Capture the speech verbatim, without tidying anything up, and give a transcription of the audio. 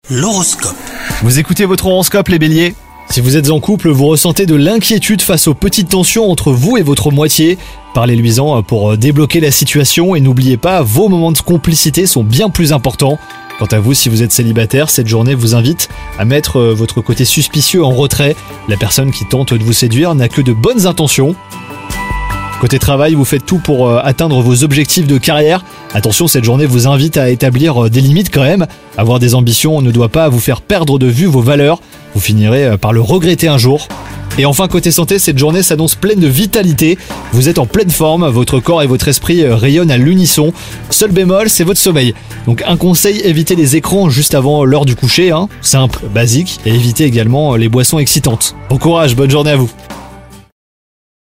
L'horoscope. Vous écoutez votre horoscope les béliers ? Si vous êtes en couple, vous ressentez de l'inquiétude face aux petites tensions entre vous et votre moitié. Parlez-lui-en pour débloquer la situation et n'oubliez pas, vos moments de complicité sont bien plus importants. Quant à vous, si vous êtes célibataire, cette journée vous invite à mettre votre côté suspicieux en retrait. La personne qui tente de vous séduire n'a que de bonnes intentions. Côté travail, vous faites tout pour atteindre vos objectifs de carrière. Attention, cette journée vous invite à établir des limites quand même. Avoir des ambitions ne doit pas vous faire perdre de vue vos valeurs. Vous finirez par le regretter un jour. Et enfin, côté santé, cette journée s'annonce pleine de vitalité. Vous êtes en pleine forme, votre corps et votre esprit rayonnent à l'unisson. Seul bémol, c'est votre sommeil. Donc un conseil, évitez les écrans juste avant l'heure du coucher. Hein. Simple, basique, et évitez également les boissons excitantes. Bon courage, bonne journée à vous.